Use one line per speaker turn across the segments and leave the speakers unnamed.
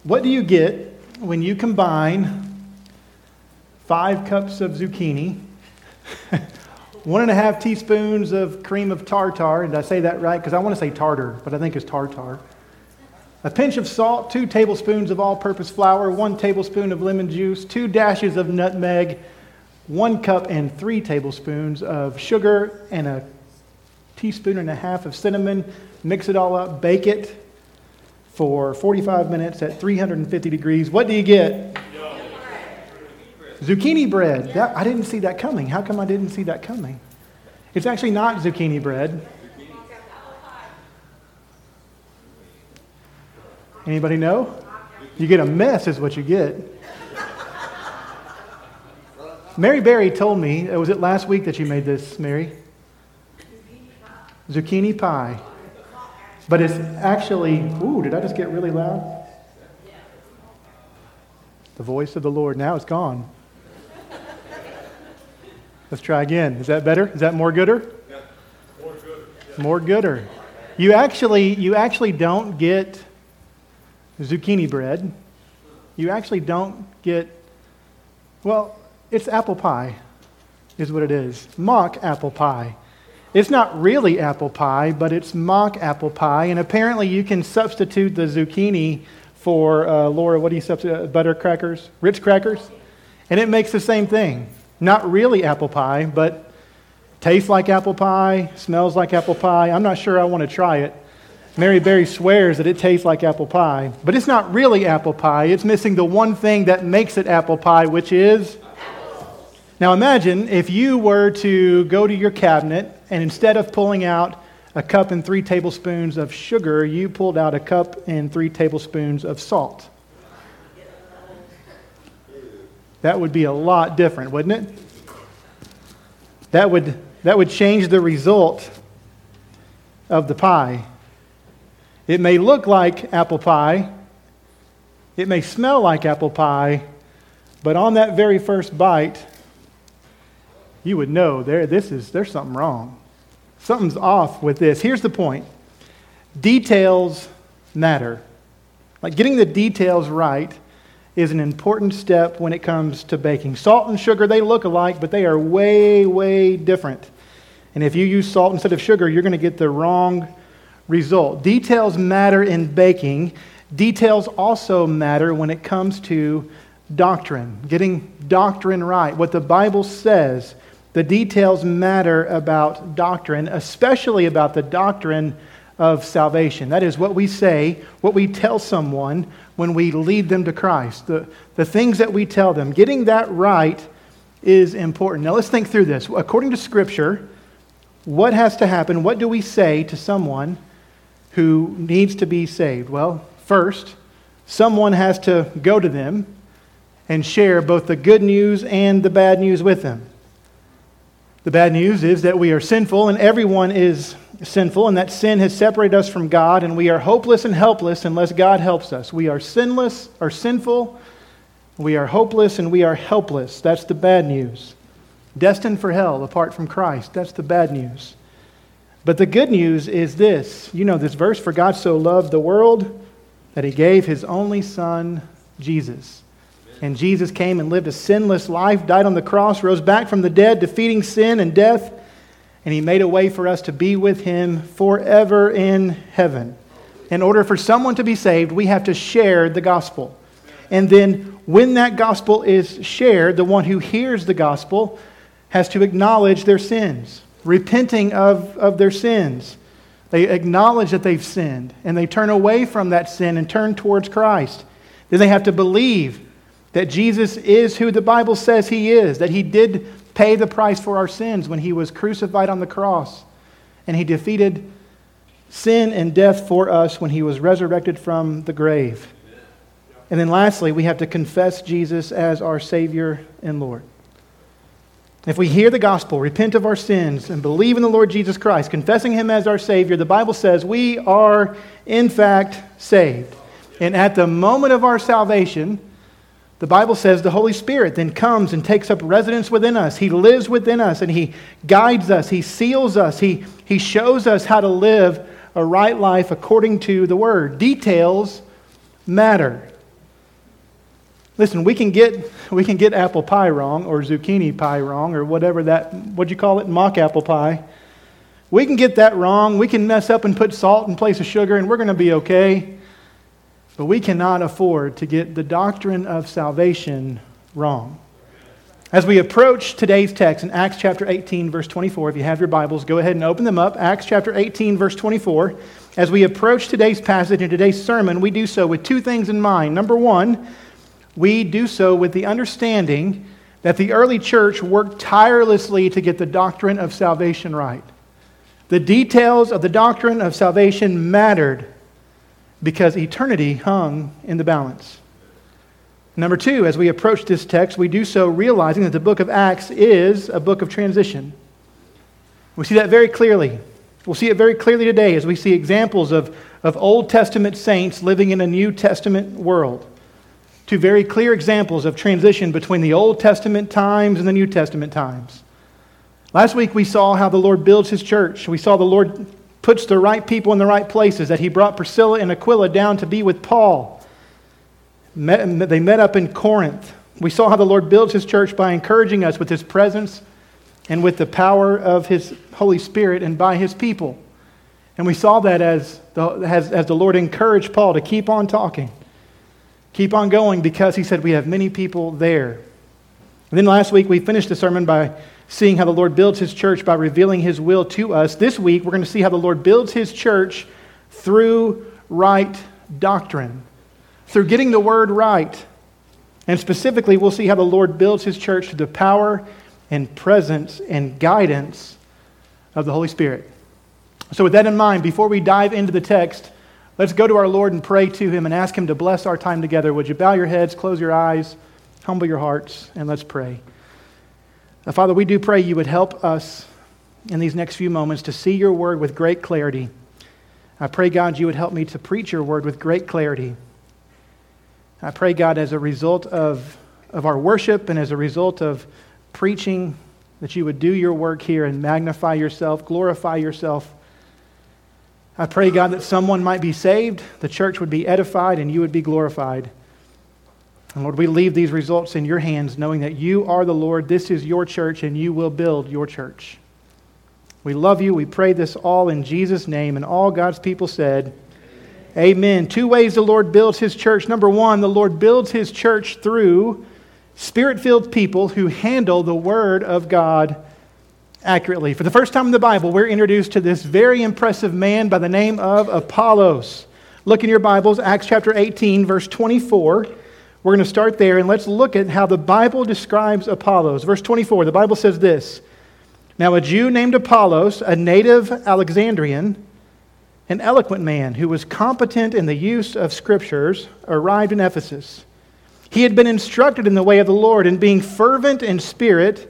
What do you get when you combine 5 cups of zucchini, 1.5 teaspoons of cream of tartar, did I say that right? Because I want to say tartar, but I think it's tartar. A pinch of salt, 2 tablespoons of all-purpose flour, 1 tablespoon of lemon juice, 2 dashes of nutmeg, 1 cup and 3 tablespoons of sugar, and a teaspoon and a half of cinnamon. Mix it all up, bake it for 45 minutes at 350 degrees. What do you get? Zucchini bread. I didn't see that coming. How come I didn't see that coming? It's actually not zucchini bread. Anybody know? You get a mess is what you get. Mary Berry told me, was it last week that you made this, Mary? Zucchini pie. But it's actually, did I just get really loud? The voice of the Lord. Now it's gone. Let's try again. Is that better? Is that more gooder?
Yeah. More gooder. Yeah.
More gooder. You actually don't get zucchini bread. You actually don't get, it's apple pie is what it is. Mock apple pie. It's not really apple pie, but it's mock apple pie. And apparently you can substitute the zucchini for, Laura, what do you substitute? Butter crackers? Ritz crackers? And it makes the same thing. Not really apple pie, but tastes like apple pie, smells like apple pie. I'm not sure I want to try it. Mary Berry swears that it tastes like apple pie, but it's not really apple pie. It's missing the one thing that makes it apple pie, which is... Now imagine if you were to go to your cabinet and instead of pulling out a cup and 3 tablespoons of sugar, you pulled out a cup and 3 tablespoons of salt. That would be a lot different, wouldn't it? That would change the result of the pie. It may look like apple pie. It may smell like apple pie, but on that very first bite, you would know there's something wrong. Something's off with this. Here's the point. Details matter. Like getting the details right is an important step when it comes to baking. Salt and sugar, they look alike, but they are way, way different. And if you use salt instead of sugar, you're going to get the wrong result. Details matter in baking. Details also matter when it comes to doctrine, getting doctrine right. What the Bible says, the details matter about doctrine, especially about the doctrine of salvation. That is what we say, what we tell someone when we lead them to Christ. The things that we tell them. Getting that right is important. Now let's think through this. According to Scripture, what has to happen? What do we say to someone who needs to be saved? Well, first, someone has to go to them and share both the good news and the bad news with them. The bad news is that we are sinful and everyone is sinful, and that sin has separated us from God, and we are hopeless and helpless unless God helps us. We are sinless or sinful, we are hopeless, and we are helpless. That's the bad news. Destined for hell apart from Christ. That's the bad news. But the good news is this. You know this verse, for God so loved the world that He gave His only Son, Jesus. And Jesus came and lived a sinless life, died on the cross, rose back from the dead, defeating sin and death, and He made a way for us to be with Him forever in heaven. In order for someone to be saved, we have to share the gospel. And then when that gospel is shared, the one who hears the gospel has to acknowledge their sins, repenting of their sins. They acknowledge that they've sinned, and they turn away from that sin and turn towards Christ. Then they have to believe that Jesus is who the Bible says He is, that He did pay the price for our sins when He was crucified on the cross, and He defeated sin and death for us when He was resurrected from the grave. And then lastly, we have to confess Jesus as our Savior and Lord. If we hear the gospel, repent of our sins, and believe in the Lord Jesus Christ, confessing Him as our Savior, the Bible says we are in fact saved. And at the moment of our salvation, the Bible says the Holy Spirit then comes and takes up residence within us. He lives within us and He guides us. He seals us. He shows us how to live a right life according to the Word. Details matter. Listen, we can get apple pie wrong or zucchini pie wrong or whatever that, what'd you call it, mock apple pie. We can get that wrong. We can mess up and put salt in place of sugar and we're going to be okay. But we cannot afford to get the doctrine of salvation wrong. As we approach today's text in Acts chapter 18, verse 24, if you have your Bibles, go ahead and open them up. Acts chapter 18, verse 24. As we approach today's passage and today's sermon, we do so with two things in mind. Number one, we do so with the understanding that the early church worked tirelessly to get the doctrine of salvation right. The details of the doctrine of salvation mattered because eternity hung in the balance. Number two, as we approach this text, we do so realizing that the book of Acts is a book of transition. We see that very clearly. We'll see it very clearly today as we see examples of Old Testament saints living in a New Testament world. Two very clear examples of transition between the Old Testament times and the New Testament times. Last week we saw how the Lord builds His church. We saw the Lord puts the right people in the right places, that He brought Priscilla and Aquila down to be with Paul. They met up in Corinth. We saw how the Lord builds His church by encouraging us with His presence and with the power of His Holy Spirit and by His people. And we saw that as the Lord encouraged Paul to keep on talking, keep on going, because He said we have many people there. And then last week we finished the sermon by seeing how the Lord builds His church by revealing His will to us. This week we're going to see how the Lord builds His church through right doctrine, through getting the word right. And specifically, we'll see how the Lord builds His church through the power and presence and guidance of the Holy Spirit. So with that in mind, before we dive into the text, let's go to our Lord and pray to Him and ask Him to bless our time together. Would you bow your heads, close your eyes, humble your hearts, and let's pray. Now, Father, we do pray You would help us in these next few moments to see Your word with great clarity. I pray, God, You would help me to preach Your word with great clarity. I pray, God, as a result of our worship and as a result of preaching, that You would do Your work here and magnify Yourself, glorify Yourself. I pray, God, that someone might be saved, the church would be edified, and You would be glorified. And Lord, we leave these results in Your hands, knowing that You are the Lord, this is Your church, and You will build Your church. We love You. We pray this all in Jesus' name, and all God's people said, Amen. Two ways the Lord builds His church. Number one, the Lord builds His church through Spirit-filled people who handle the Word of God accurately. For the first time in the Bible, we're introduced to this very impressive man by the name of Apollos. Look in your Bibles, Acts chapter 18, verse 24. We're going to start there, and let's look at how the Bible describes Apollos. Verse 24, the Bible says this, Now a Jew named Apollos, a native Alexandrian, an eloquent man who was competent in the use of Scriptures, arrived in Ephesus. He had been instructed in the way of the Lord, and being fervent in spirit,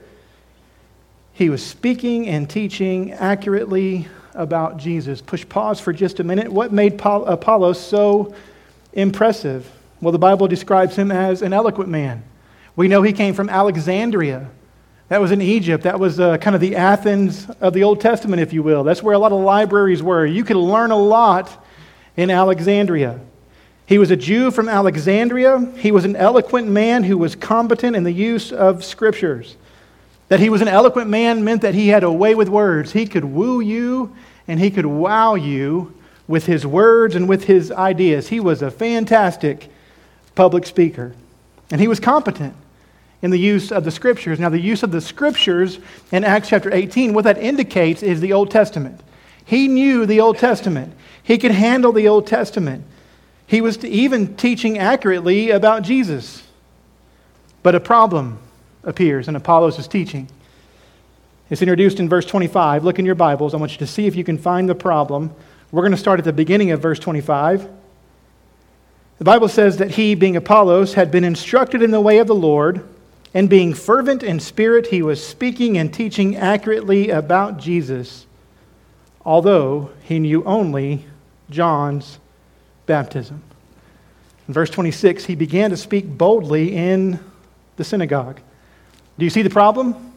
he was speaking and teaching accurately about Jesus. Push pause for just a minute. What made Apollos so impressive? Well, the Bible describes him as an eloquent man. We know he came from Alexandria. That was in Egypt. That was kind of the Athens of the Old Testament, if you will. That's where a lot of libraries were. You could learn a lot in Alexandria. He was a Jew from Alexandria. He was an eloquent man who was competent in the use of Scriptures. That he was an eloquent man meant that he had a way with words. He could woo you and he could wow you with his words and with his ideas. He was a fantastic public speaker. And he was competent in the use of the Scriptures. Now, the use of the Scriptures in Acts chapter 18, what that indicates is the Old Testament. He knew the Old Testament. He could handle the Old Testament. He was even teaching accurately about Jesus. But a problem appears in Apollos' teaching. It's introduced in verse 25. Look in your Bibles. I want you to see if you can find the problem. We're going to start at the beginning of verse 25. The Bible says that he, being Apollos, had been instructed in the way of the Lord, and being fervent in spirit, he was speaking and teaching accurately about Jesus, although he knew only John's baptism. In verse 26, he began to speak boldly in the synagogue. Do you see the problem?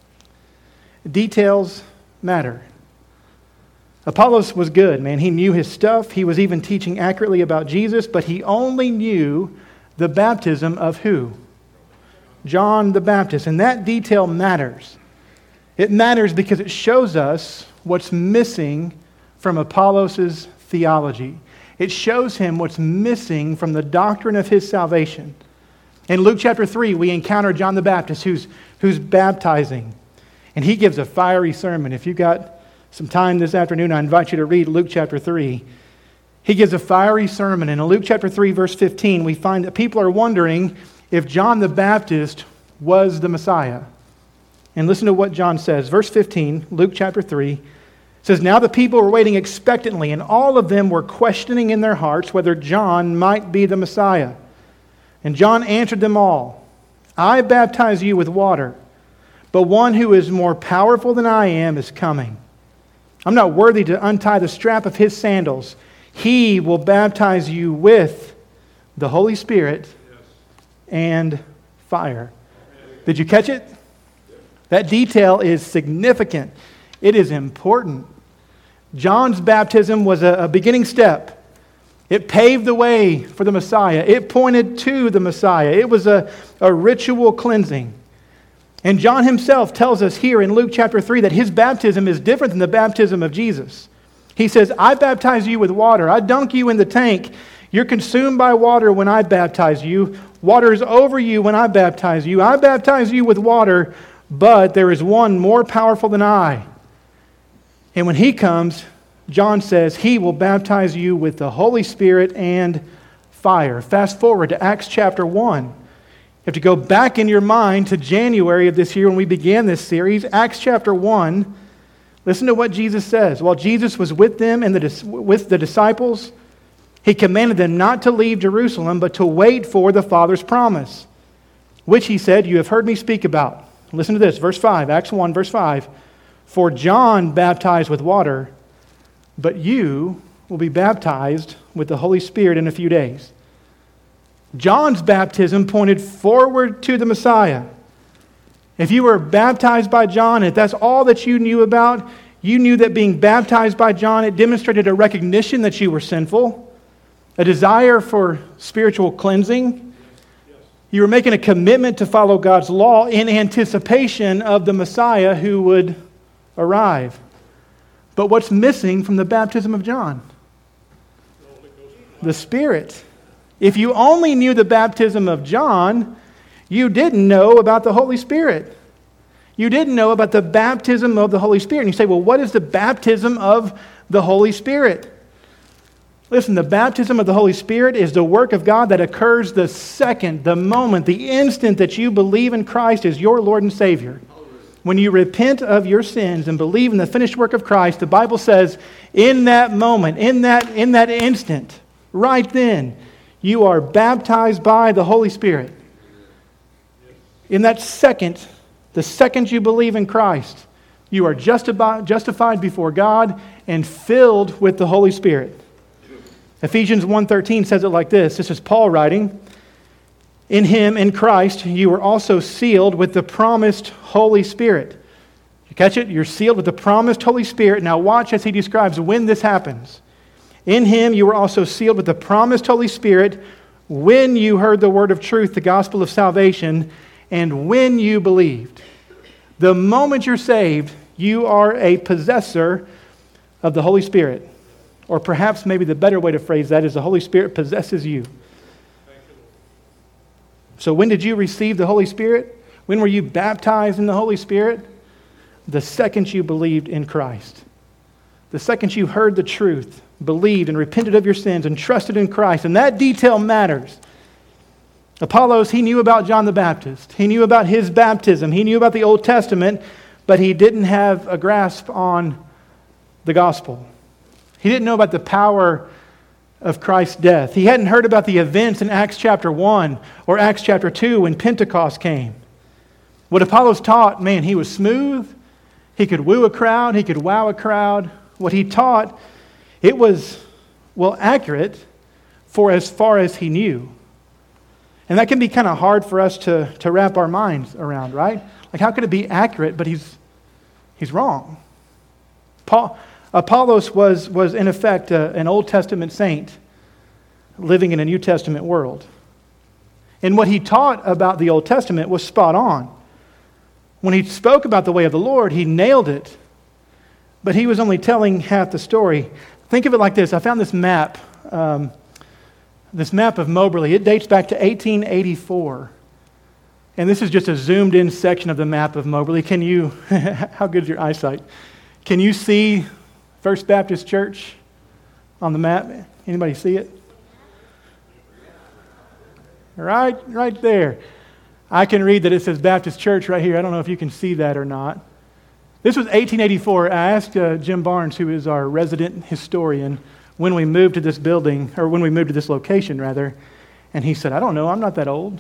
Details matter. Apollos was good, man. He knew his stuff. He was even teaching accurately about Jesus, but he only knew the baptism of who? John the Baptist. And that detail matters. It matters because it shows us what's missing from Apollos' theology. It shows him what's missing from the doctrine of his salvation. In Luke chapter 3, we encounter John the Baptist who's baptizing. And he gives a fiery sermon. If you've got some time this afternoon, I invite you to read Luke chapter 3. He gives a fiery sermon. And in Luke chapter 3, verse 15, we find that people are wondering if John the Baptist was the Messiah. And listen to what John says. Verse 15, Luke chapter 3, says, "Now the people were waiting expectantly, and all of them were questioning in their hearts whether John might be the Messiah. And John answered them all, 'I baptize you with water, but one who is more powerful than I am is coming. I'm not worthy to untie the strap of his sandals. He will baptize you with the Holy Spirit and fire.'" Did you catch it? That detail is significant. It is important. John's baptism was a beginning step. It paved the way for the Messiah. It pointed to the Messiah. It was a ritual cleansing. And John himself tells us here in Luke chapter 3 that his baptism is different than the baptism of Jesus. He says, "I baptize you with water. I dunk you in the tank. You're consumed by water when I baptize you. Water is over you when I baptize you. I baptize you with water, but there is one more powerful than I. And when he comes," John says, "he will baptize you with the Holy Spirit and fire." Fast forward to Acts chapter 1. You have to go back in your mind to January of this year when we began this series. Acts chapter 1. Listen to what Jesus says. While Jesus was with them and with the disciples, he commanded them not to leave Jerusalem, but to wait for the Father's promise, which he said, "You have heard me speak about." Listen to this, verse 5, Acts 1, verse 5. "For John baptized with water, but you will be baptized with the Holy Spirit in a few days." John's baptism pointed forward to the Messiah. If you were baptized by John, if that's all that you knew about, you knew that being baptized by John, it demonstrated a recognition that you were sinful, a desire for spiritual cleansing. You were making a commitment to follow God's law in anticipation of the Messiah who would arrive. But what's missing from the baptism of John? The Spirit. If you only knew the baptism of John, you didn't know about the Holy Spirit. You didn't know about the baptism of the Holy Spirit. And you say, well, what is the baptism of the Holy Spirit? Listen, the baptism of the Holy Spirit is the work of God that occurs the second, the moment, the instant that you believe in Christ as your Lord and Savior. When you repent of your sins and believe in the finished work of Christ, the Bible says, in that moment, in that instant, right then, you are baptized by the Holy Spirit. In that second, the second you believe in Christ, you are justified before God and filled with the Holy Spirit. Ephesians 1:13 says it like this. This is Paul writing. "In him, in Christ, you were also sealed with the promised Holy Spirit." You catch it? You're sealed with the promised Holy Spirit. Now watch as he describes when this happens. "In him you were also sealed with the promised Holy Spirit when you heard the word of truth, the gospel of salvation, and when you believed." The moment you're saved, you are a possessor of the Holy Spirit. Or perhaps maybe the better way to phrase that is the Holy Spirit possesses you. So when did you receive the Holy Spirit? When were you baptized in the Holy Spirit? The second you believed in Christ. The second you heard the truth, believed and repented of your sins and trusted in Christ. And that detail matters. Apollos, he knew about John the Baptist. He knew about his baptism. He knew about the Old Testament, but he didn't have a grasp on the gospel. He didn't know about the power of Christ's death. He hadn't heard about the events in Acts chapter 1 or Acts chapter 2 when Pentecost came. What Apollos taught, man, he was smooth. He could woo a crowd. He could wow a crowd. What he taught, it was, well, accurate for as far as he knew. And that can be kind of hard for us to wrap our minds around, right? Like, how could it be accurate, but he's wrong? Apollos was in effect an Old Testament saint living in a New Testament world. And what he taught about the Old Testament was spot on. When he spoke about the way of the Lord, he nailed it. But he was only telling half the story. Think of it like this. I found this map of Moberly. It dates back to 1884. And this is just a zoomed in section of the map of Moberly. Can you, how good is your eyesight? Can you see First Baptist Church on the map? Anybody see it? Right there. I can read that it says Baptist Church right here. I don't know if you can see that or not. This was 1884. I asked Jim Barnes, who is our resident historian, when we moved to this building, or when we moved to this location, rather, and he said, I don't know, I'm not that old.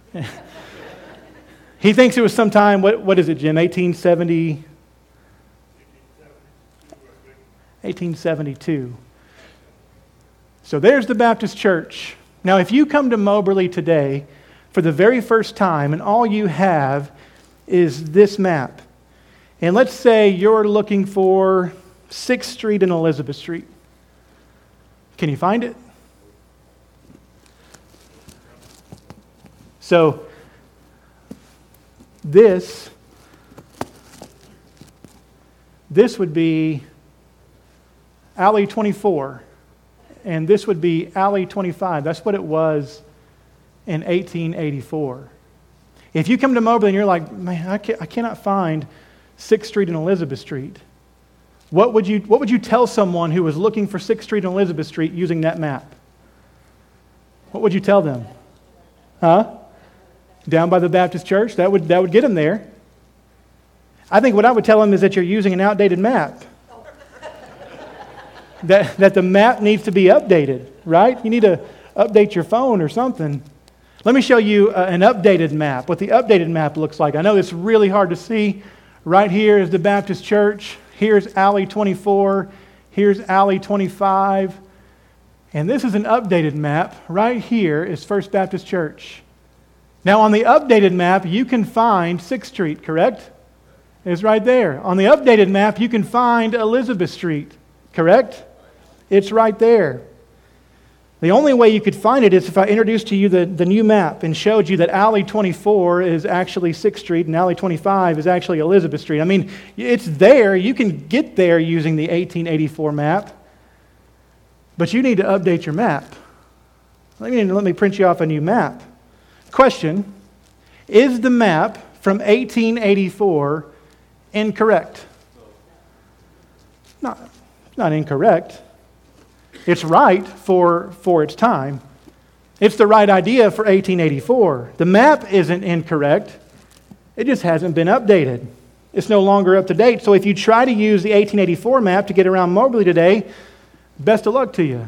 He thinks it was sometime, what is it, Jim, 1870? 1872. So there's the Baptist Church. Now, if you come to Moberly today for the very first time and all you have is this map, and let's say you're looking for 6th Street and Elizabeth Street, can you find it? So, this would be Alley 24, and this would be Alley 25. That's what it was in 1884. If you come to Moberly and you're like, man, I cannot find 6th Street and Elizabeth Street, what would you tell someone who was looking for 6th Street and Elizabeth Street using that map? What would you tell them? Huh? Down by the Baptist Church? That would get them there. I think what I would tell them is that you're using an outdated map. That the map needs to be updated, right? You need to update your phone or something. Let me show you an updated map, what the updated map looks like. I know it's really hard to see. Right here is the Baptist Church. Here's Alley 24. Here's Alley 25. And this is an updated map. Right here is First Baptist Church. Now, on the updated map, you can find 6th Street, correct? It's right there. On the updated map, you can find Elizabeth Street, correct? It's right there. The only way you could find it is if I introduced to you the new map and showed you that Alley 24 is actually 6th Street and Alley 25 is actually Elizabeth Street. I mean, it's there. You can get there using the 1884 map, but you need to update your map. Let me print you off a new map. Question, is the map from 1884 incorrect? Not incorrect. It's right for its time. It's the right idea for 1884. The map isn't incorrect. It just hasn't been updated. It's no longer up to date. So if you try to use the 1884 map to get around Moberly today, best of luck to you.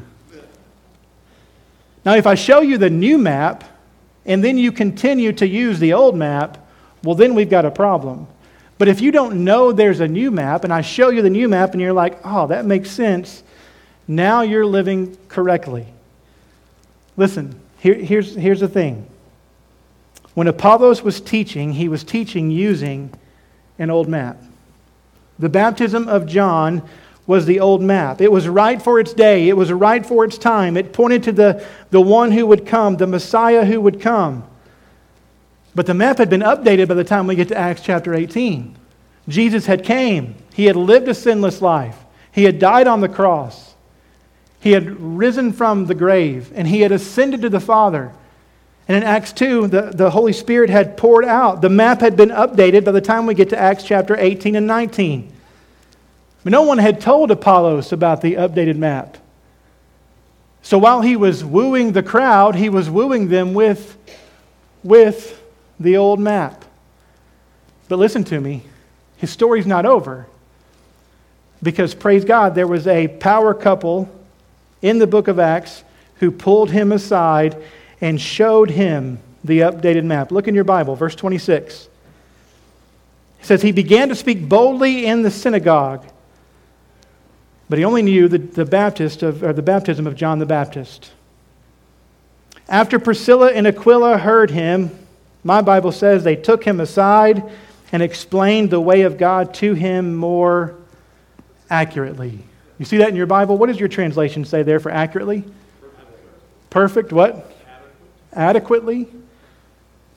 Now, if I show you the new map, and then you continue to use the old map, well, then we've got a problem. But if you don't know there's a new map, and I show you the new map, and you're like, oh, that makes sense, now you're living correctly. Listen, here's the thing. When Apollos was teaching, he was teaching using an old map. The baptism of John was the old map. It was right for its day. It was right for its time. It pointed to the one who would come, the Messiah who would come. But the map had been updated by the time we get to Acts chapter 18. Jesus had came. He had lived a sinless life. He had died on the cross. He had risen from the grave, and he had ascended to the Father. And in Acts 2, the Holy Spirit had poured out. The map had been updated by the time we get to Acts chapter 18 and 19. But no one had told Apollos about the updated map. So while he was wooing the crowd, he was wooing them with the old map. But listen to me, his story's not over. Because, praise God, there was a power couple in the book of Acts who pulled him aside and showed him the updated map. Look in your Bible, verse 26. It says, he began to speak boldly in the synagogue, but he only knew the baptism of John the Baptist. After Priscilla and Aquila heard him, my Bible says they took him aside and explained the way of God to him more accurately. You see that in your Bible? What does your translation say there for accurately? Perfect what? Adequately.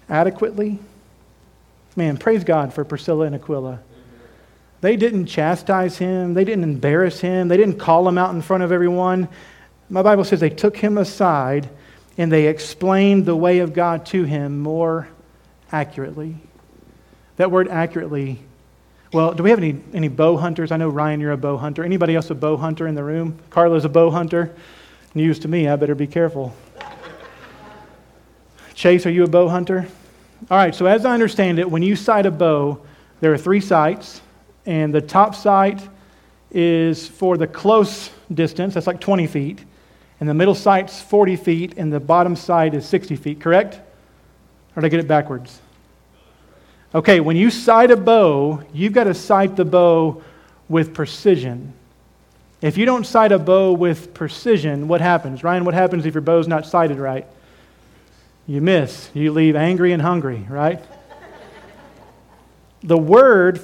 adequately. Man, praise God for Priscilla and Aquila. They didn't chastise him. They didn't embarrass him. They didn't call him out in front of everyone. My Bible says they took him aside and they explained the way of God to him more accurately. That word accurately, well, do we have any bow hunters? I know, Ryan, you're a bow hunter. Anybody else a bow hunter in the room? Carla's a bow hunter. News to me, I better be careful. Chase, are you a bow hunter? All right, so as I understand it, when you sight a bow, there are 3 sights, and the top sight is for the close distance, that's like 20 feet, and the middle sight's 40 feet, and the bottom sight is 60 feet, correct? Or did I get it backwards? Okay, when you sight a bow, you've got to sight the bow with precision. If you don't sight a bow with precision, what happens? Ryan, what happens if your bow's not sighted right? You miss. You leave angry and hungry, right? The word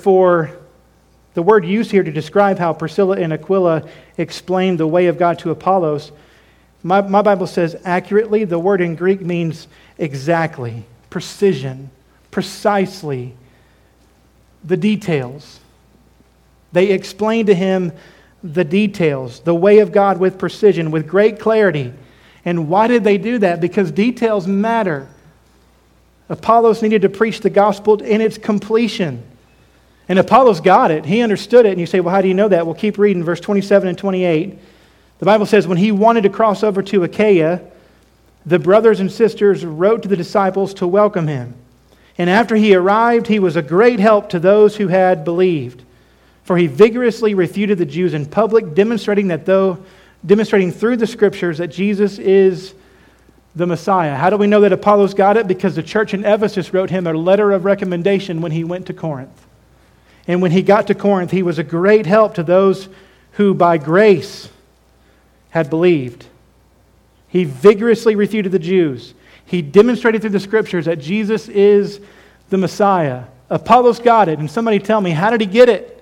used here to describe how Priscilla and Aquila explained the way of God to Apollos, my Bible says accurately. The word in Greek means exactly, precision, precisely, the details. They explained to him the details, the way of God with precision, with great clarity. And why did they do that? Because details matter. Apollos needed to preach the gospel in its completion. And Apollos got it. He understood it. And you say, well, how do you know that? Well, keep reading verse 27 and 28. The Bible says, when he wanted to cross over to Achaia, the brothers and sisters wrote to the disciples to welcome him. And after he arrived, he was a great help to those who had believed. For he vigorously refuted the Jews in public, demonstrating through the Scriptures that Jesus is the Messiah. How do we know that Apollos got it? Because the church in Ephesus wrote him a letter of recommendation when he went to Corinth. And when he got to Corinth, he was a great help to those who by grace had believed. He vigorously refuted the Jews. He demonstrated through the Scriptures that Jesus is the Messiah. Apollos got it. And somebody tell me, how did he get it?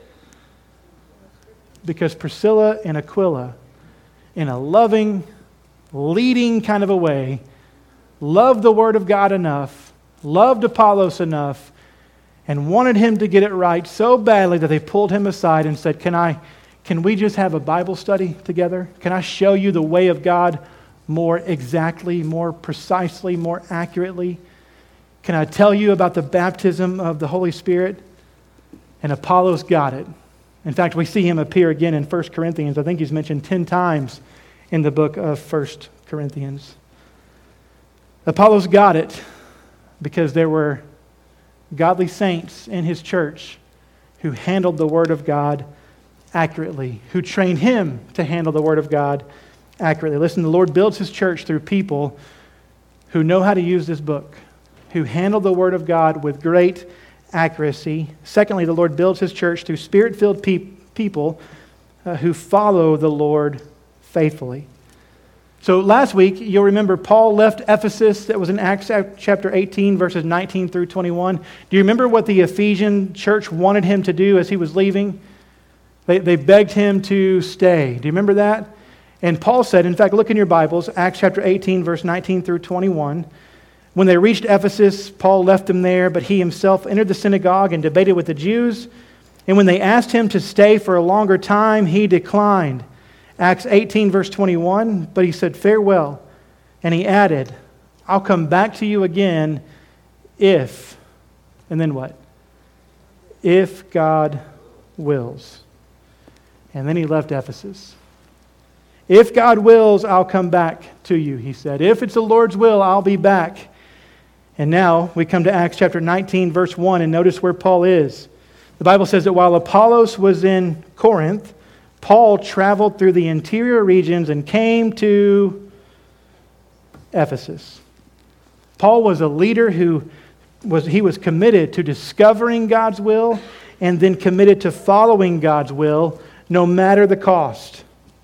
Because Priscilla and Aquila, in a loving, leading kind of a way, loved the Word of God enough, loved Apollos enough, and wanted him to get it right so badly that they pulled him aside and said, can we just have a Bible study together? Can I show you the way of God more exactly, more precisely, more accurately? Can I tell you about the baptism of the Holy Spirit? And Apollos got it. In fact, we see him appear again in 1 Corinthians. I think he's mentioned 10 times in the book of 1 Corinthians. Apollos got it because there were godly saints in his church who handled the Word of God accurately, who trained him to handle the Word of God accurately. Listen, the Lord builds his church through people who know how to use this book, who handle the Word of God with great accuracy. Secondly, the Lord builds his church through Spirit-filled people who follow the Lord faithfully. So last week, you'll remember Paul left Ephesus. That was in Acts chapter 18, verses 19 through 21. Do you remember what the Ephesian church wanted him to do as he was leaving? They begged him to stay. Do you remember that? And Paul said, in fact, look in your Bibles, Acts chapter 18, verse 19 through 21. When they reached Ephesus, Paul left them there, but he himself entered the synagogue and debated with the Jews. And when they asked him to stay for a longer time, he declined. Acts 18, verse 21, but he said, farewell. And he added, I'll come back to you again if, and then what? If God wills. And then he left Ephesus. If God wills, I'll come back to you, he said. If it's the Lord's will, I'll be back. And now we come to Acts chapter 19, verse 1, and notice where Paul is. The Bible says that while Apollos was in Corinth, Paul traveled through the interior regions and came to Ephesus. Paul was a leader who was committed to discovering God's will and then committed to following God's will no matter the cost.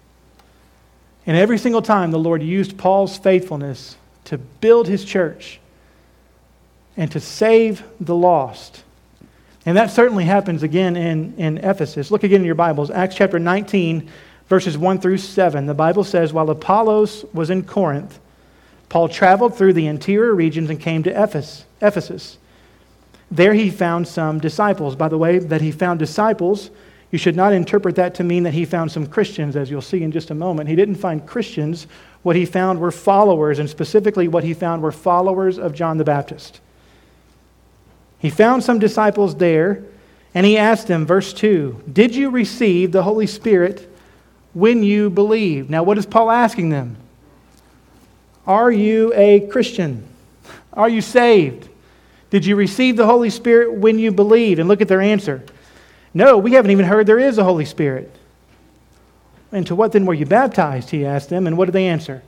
And every single time the Lord used Paul's faithfulness to build his church and to save the lost. And that certainly happens again in Ephesus. Look again in your Bibles, Acts chapter 19, verses 1 through 7. The Bible says, while Apollos was in Corinth, Paul traveled through the interior regions and came to Ephesus. There he found some disciples. By the way, that he found disciples, you should not interpret that to mean that he found some Christians, as you'll see in just a moment. He didn't find Christians. What he found were followers, and specifically what he found were followers of John the Baptist. He found some disciples there, and he asked them, verse 2, "Did you receive the Holy Spirit when you believed?" Now, what is Paul asking them? Are you a Christian? Are you saved? Did you receive the Holy Spirit when you believed? And look at their answer. No, we haven't even heard there is a Holy Spirit. And to what then were you baptized? He asked them. And what did they answer?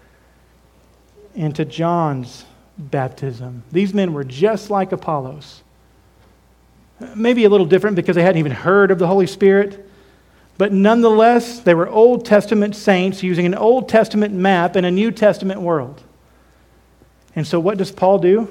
Into John's baptism. These men were just like Apollos. Maybe a little different because they hadn't even heard of the Holy Spirit. But nonetheless, they were Old Testament saints using an Old Testament map in a New Testament world. And so what does Paul do?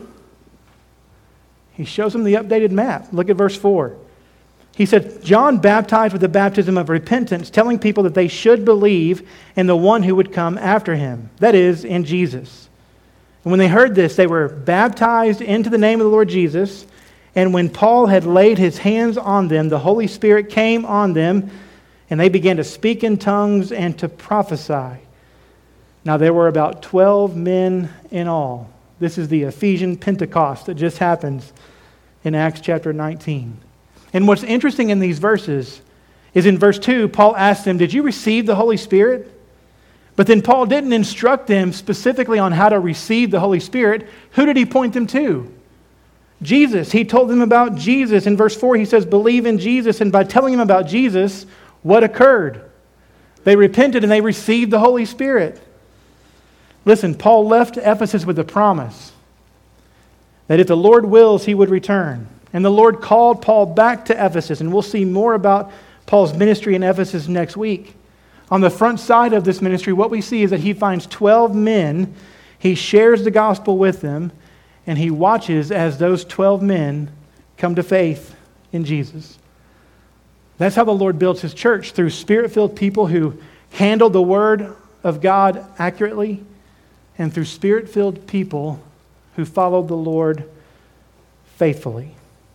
He shows them the updated map. Look at verse 4. He said, John baptized with the baptism of repentance, telling people that they should believe in the one who would come after him, that is, in Jesus. And when they heard this, they were baptized into the name of the Lord Jesus. And when Paul had laid his hands on them, the Holy Spirit came on them, and they began to speak in tongues and to prophesy. Now there were about 12 men in all. This is the Ephesian Pentecost that just happens in Acts chapter 19. And what's interesting in these verses is in verse 2, Paul asked them, did you receive the Holy Spirit? But then Paul didn't instruct them specifically on how to receive the Holy Spirit. Who did he point them to? Jesus. He told them about Jesus. In verse 4, he says, believe in Jesus. And by telling them about Jesus, what occurred? They repented and they received the Holy Spirit. Listen, Paul left Ephesus with a promise that if the Lord wills, he would return. And the Lord called Paul back to Ephesus. And we'll see more about Paul's ministry in Ephesus next week. On the front side of this ministry, what we see is that he finds 12 men. He shares the gospel with them. And he watches as those 12 men come to faith in Jesus. That's how the Lord builds his church, through Spirit-filled people who handle the Word of God accurately, and through Spirit-filled people who follow the Lord faithfully.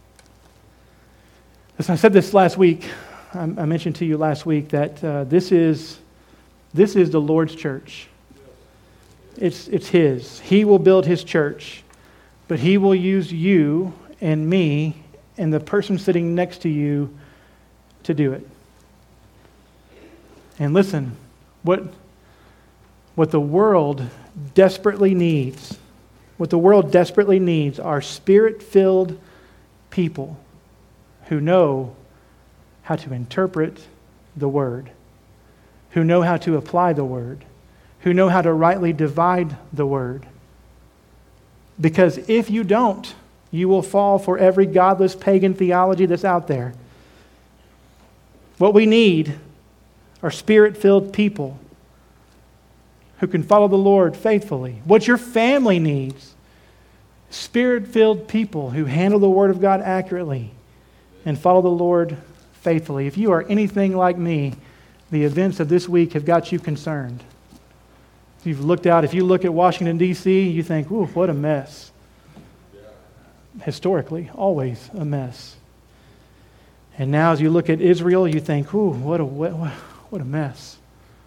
Listen, I said this last week. I mentioned to you last week that this is the Lord's church. It's his. He will build his church, but he will use you and me and the person sitting next to you to do it. And listen, what the world desperately needs, are Spirit-filled people who know how to interpret the Word, who know how to apply the Word, who know how to rightly divide the Word. Because if you don't, you will fall for every godless pagan theology that's out there. What we need are Spirit-filled people who can follow the Lord faithfully. What your family needs, Spirit-filled people who handle the Word of God accurately and follow the Lord faithfully. If you are anything like me, the events of this week have got you concerned. If you look at Washington, D.C., you think, ooh, what a mess. Historically, always a mess. And now as you look at Israel, you think, ooh, what a mess.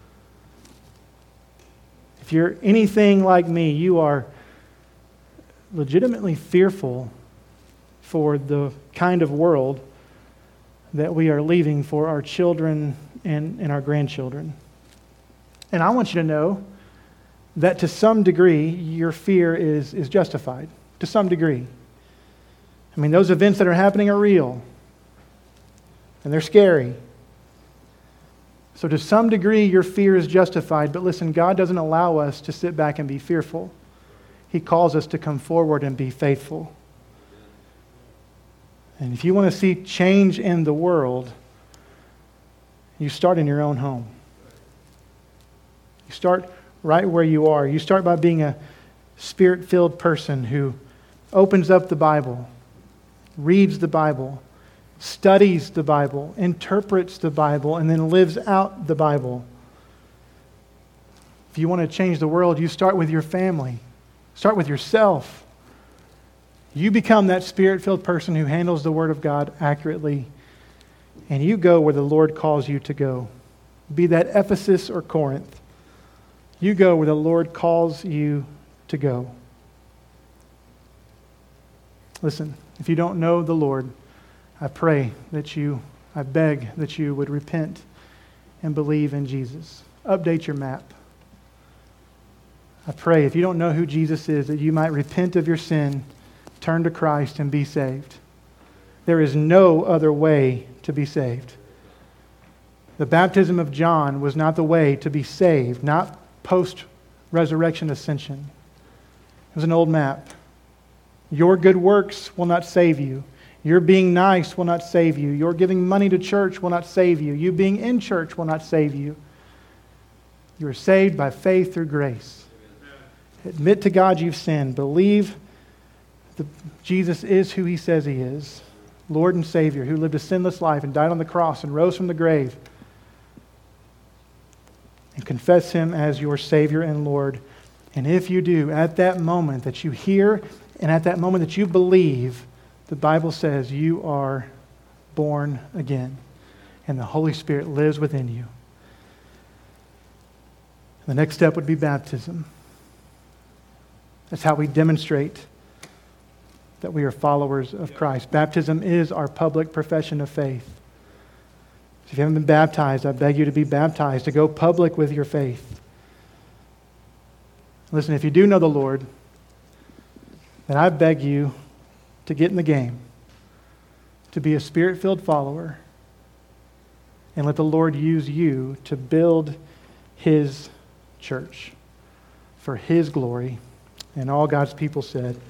If you're anything like me, you are legitimately fearful for the kind of world that we are leaving for our children and our grandchildren. And I want you to know that to some degree, your fear is justified. To some degree. I mean, those events that are happening are real. And they're scary. So to some degree, your fear is justified. But listen, God doesn't allow us to sit back and be fearful. He calls us to come forward and be faithful. And if you want to see change in the world, you start in your own home. You start right where you are. You start by being a Spirit-filled person who opens up the Bible, reads the Bible, studies the Bible, interprets the Bible, and then lives out the Bible. If you want to change the world, you start with your family. Start with yourself. You become that Spirit-filled person who handles the Word of God accurately, and you go where the Lord calls you to go. Be that Ephesus or Corinth. You go where the Lord calls you to go. Listen, if you don't know the Lord, I beg that you would repent and believe in Jesus. Update your map. I pray, if you don't know who Jesus is, that you might repent of your sin, turn to Christ, and be saved. There is no other way to be saved. The baptism of John was not the way to be saved, not post-resurrection ascension. It was an old map. Your good works will not save you. Your being nice will not save you. Your giving money to church will not save you. You being in church will not save you. You are saved by faith through grace. Admit to God you've sinned. Believe that Jesus is who He says He is. Lord and Savior, who lived a sinless life and died on the cross and rose from the grave. And confess Him as your Savior and Lord. And if you do, at that moment that you hear and at that moment that you believe, the Bible says you are born again. And the Holy Spirit lives within you. The next step would be baptism. That's how we demonstrate that we are followers of Christ. Baptism is our public profession of faith. So if you haven't been baptized, I beg you to be baptized, to go public with your faith. Listen, if you do know the Lord, then I beg you to get in the game, to be a Spirit-filled follower, and let the Lord use you to build His church for His glory. And all God's people said,